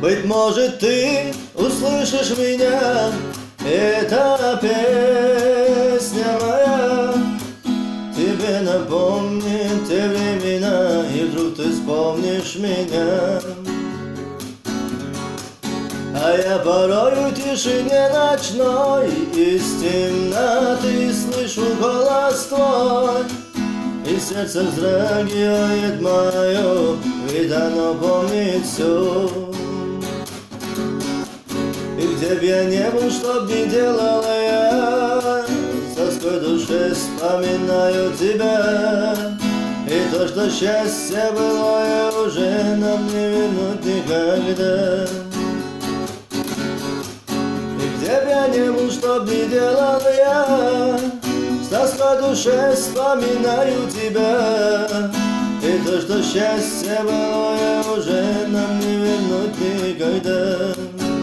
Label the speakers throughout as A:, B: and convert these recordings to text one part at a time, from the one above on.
A: Быть может, ты услышишь меня, эта песня моя тебе напомнит те времена, и вдруг ты вспомнишь меня. А я порою в тишине ночной из темноты слышу голос твой, и сердце вздрагивает мое, ведь оно помнит все. И где б я не был, что б ни делал я, с тоской души вспоминаю тебя. И то, что счастье былое уже нам не вернуть никогда. И где б я не был, что б ни делал я, с тоской души вспоминаю тебя. И то, что счастье былое уже нам не вернуть никогда.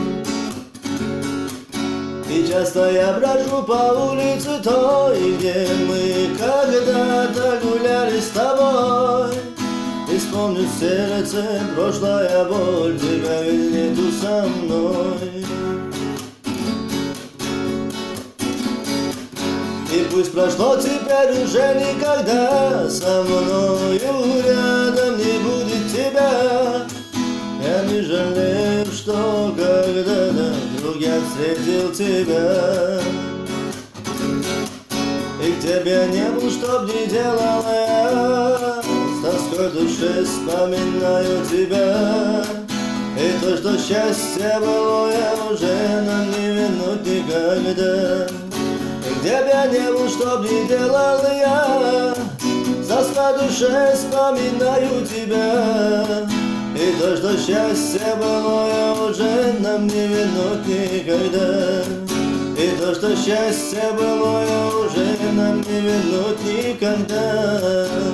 A: И часто я брожу по улице той, где мы когда-то гуляли с тобой. И вспомню в сердце прошлая боль, тебя ведь нету со мной. И пусть прошло, теперь уже никогда со мною рядом не будет тебя. Я не жалею, что когда-то вдруг я встретил тебя. И где б я не был, что б ни делал я, с тоской души вспоминаю тебя. И то, что счастье былое уже нам не вернуть никогда. И где б я не был, что б ни делал я, с тоской души вспоминаю тебя. И то, что счастье былое уже нам не вернуть никогда. И то, что счастье былое уже нам не вернуть никогда.